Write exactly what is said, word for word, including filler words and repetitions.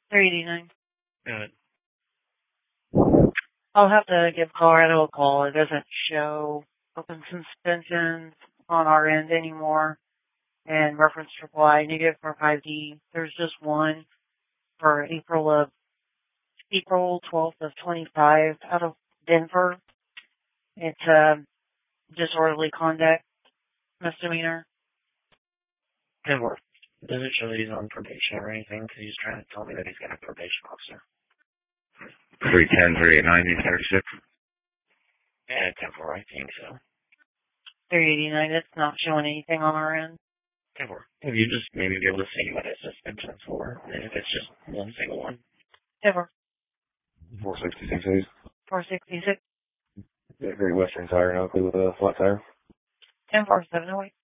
three eighty-nine. Good. I'll have to give Colorado a call. It doesn't show open suspensions on our end anymore. And reference reply negative for five D. There's just one for April of April twelfth of twenty-five out of Denver. It's a disorderly conduct misdemeanor. Good work. Does it show that he's on probation or anything? Because he's trying to tell me that he's got a probation officer. three ten, three eighty-nine, thirty-six. Yeah, ten four, I think so. three eighty-nine, it's not showing anything on our end. Good work. If you just maybe be able to see what his suspension's for, and if it's just one single one. Good work. four sixty-six, please. four sixty-six. Yeah, Great Western Tire, and Oakley with a flat tire. ten four seven oh eight.